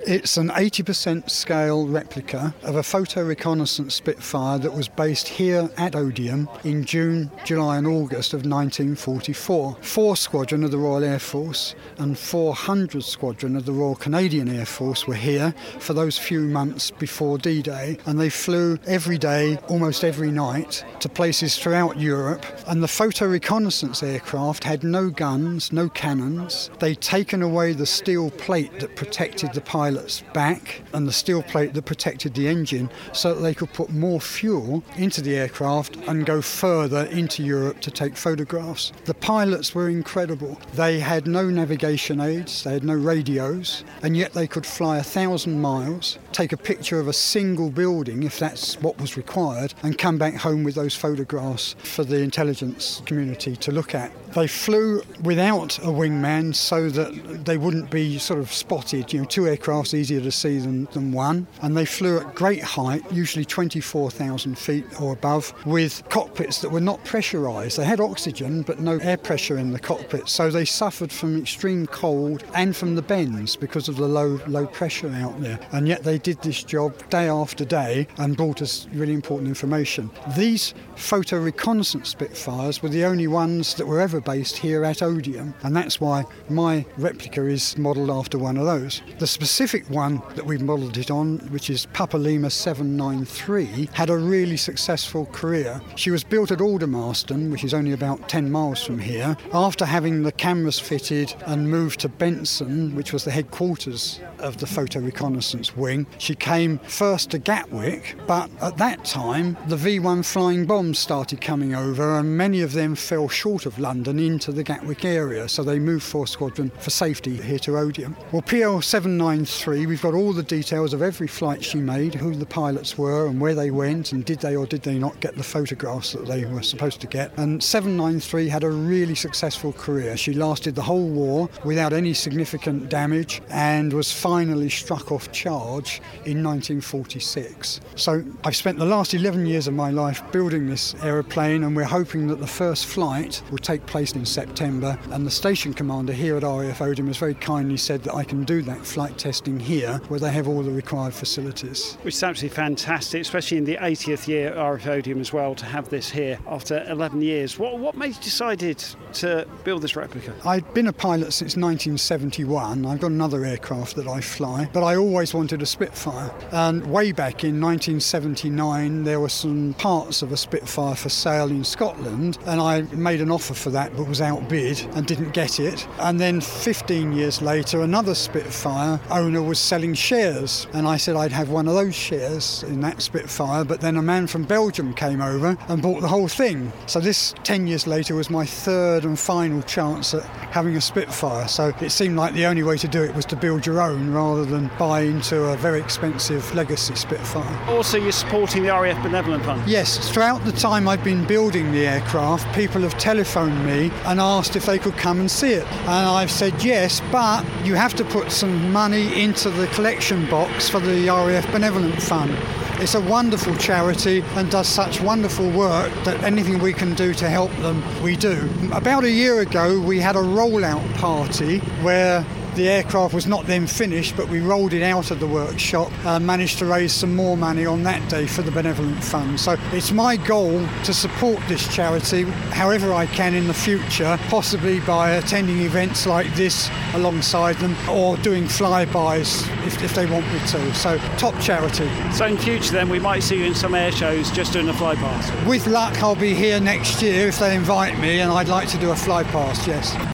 It's an 80% scale replica of a photo reconnaissance Spitfire that was based here at Odiham in June, July and August of 1944. 4 Squadron of the Royal Air Force and 400 Squadron of the Royal Canadian Air Force were here for those few months before D-Day, and they flew every day, almost every night, to places throughout Europe. And the photo reconnaissance aircraft had no guns, no cannons. They'd taken away the steel plate that protected the pilot's back and the steel plate that protected the engine so that they could put more fuel into the aircraft and go further into Europe to take photographs. The pilots were incredible. They had no navigation aids, they had no radios, and yet they could fly 1,000 miles, take a picture of a single building if that's what was required, and come back home with those photographs for the intelligence community to look at. They flew without a wingman so that they wouldn't be sort of spotted. 2 aircraft's easier to see than one. And they flew at great height, usually 24,000 feet or above, with cockpits that were not pressurised. They had oxygen, but no air pressure in the cockpit. So they suffered from extreme cold and from the bends because of the low pressure out there. And yet they did this job day after day and brought us really important information. These photo reconnaissance Spitfires were the only ones that were ever based here at Odiham, and that's why my replica is modelled after one of those. The specific one that we've modelled it on, which is Papa Lima 793, had a really successful career. She was built at Aldermaston, which is only about 10 miles from here, after having the cameras fitted and moved to Benson, which was the headquarters of the photo reconnaissance wing. She came first to Gatwick, but at that time the V1 flying bombs started coming over and many of them fell short of London into the Gatwick area, so they moved 4 Squadron for safety here to Odiham. Well, PL 793, we've got all the details of every flight she made, who the pilots were and where they went, and did they or did they not get the photographs that they were supposed to get. And 793 had a really successful career. She lasted the whole war without any significant damage and was finally struck off charge in 1946. So I've spent the last 11 years of my life building this aeroplane, and we're hoping that the first flight will take place in September, and the station commander here at RAF Odiham has very kindly said that I can do that flight testing here where they have all the required facilities. Which is absolutely fantastic, especially in the 80th year at RAF Odiham as well, to have this here after 11 years. What made you decided to build this replica? I'd been a pilot since 1971. I've got another aircraft that I fly, but I always wanted a Spitfire. And way back in 1979 there were some parts of a Spitfire for sale in Scotland, and I made an offer for that but was outbid and didn't get it. And then 15 years later another Spitfire owner was selling shares, and I said I'd have one of those shares in that Spitfire, but then a man from Belgium came over and bought the whole thing. So this 10 years later was my third and final chance at having a Spitfire, so it seemed like the only way to do it was to build your own rather than buy into a very expensive legacy Spitfire. Also, you're supporting the RAF Benevolent Fund? Yes, throughout the time I've been building the aircraft, people have telephoned me and asked if they could come and see it. And I've said yes, but you have to put some money into the collection box for the RAF Benevolent Fund. It's a wonderful charity and does such wonderful work that anything we can do to help them, we do. About a year ago, we had a rollout party where the aircraft was not then finished, but we rolled it out of the workshop and managed to raise some more money on that day for the Benevolent Fund. So it's my goal to support this charity however I can in the future, possibly by attending events like this alongside them or doing flybys if they want me to. So top charity. So in future then we might see you in some air shows just doing a flypast? With luck I'll be here next year if they invite me, and I'd like to do a flypast, yes.